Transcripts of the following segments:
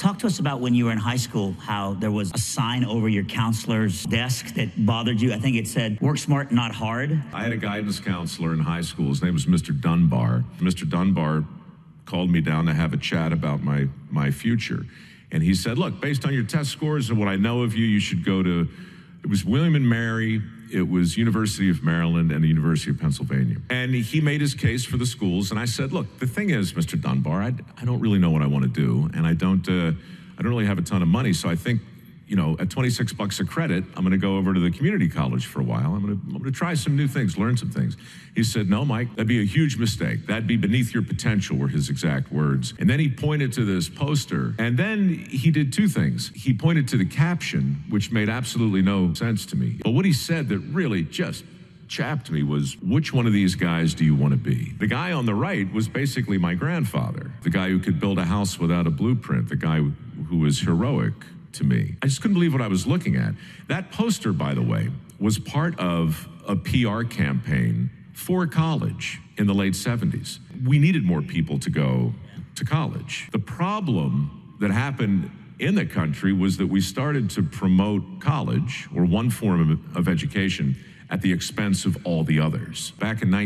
Talk to us about when you were in high school, how there was a sign over your counselor's desk that bothered you. I think it said, "Work smart, not hard." I had a guidance counselor in high school. His name was Mr. Dunbar. Mr. Dunbar called me down to have a chat about my future. And he said, look, based on your test scores and what I know of you, you should go to, it was William and Mary, it was University of Maryland and the University of Pennsylvania. And he made his case for the schools. And I said, look, the thing is, Mr. Dunbar, I don't really know what I want to do. And I don't really have a ton of money. So I think, you know, at 26 bucks a credit, I'm going to go over to the community college for a while. I'm going to try some new things, learn some things. He said, no, Mike, that'd be a huge mistake. That'd be beneath your potential, were his exact words. And then he pointed to this poster. And then he did two things. He pointed to the caption, which made absolutely no sense to me. But what he said that really just chapped me was, which one of these guys do you want to be? The guy on the right was basically my grandfather, the guy who could build a house without a blueprint, the guy who was heroic to me. I just couldn't believe what I was looking at. That poster, by the way, was part of a PR campaign for college in the late 70s. We needed more people to go to college. The problem that happened in the country was that we started to promote college, or one form of education, at the expense of all the others. Back in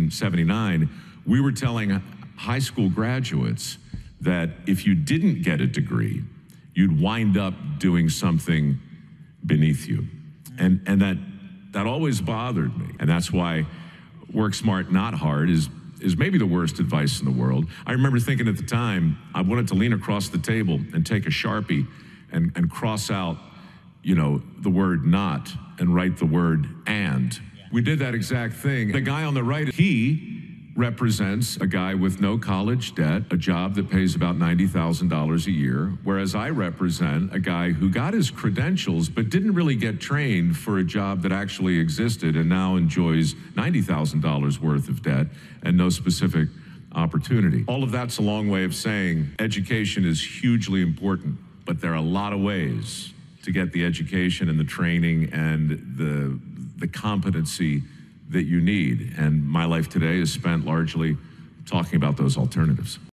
1979, we were telling high school graduates that if you didn't get a degree, you'd wind up doing something beneath you. And that always bothered me. And that's why work smart, not hard is maybe the worst advice in the world. I remember thinking at the time, I wanted to lean across the table and take a Sharpie and cross out, you know, the word not and write the word and. We did that exact thing. The guy on the right, he represents a guy with no college debt, a job that pays about $90,000 a year, whereas I represent a guy who got his credentials but didn't really get trained for a job that actually existed and now enjoys $90,000 worth of debt and no specific opportunity. All of that's a long way of saying education is hugely important, but there are a lot of ways to get the education and the training and the competency that you need. And my life today is spent largely talking about those alternatives.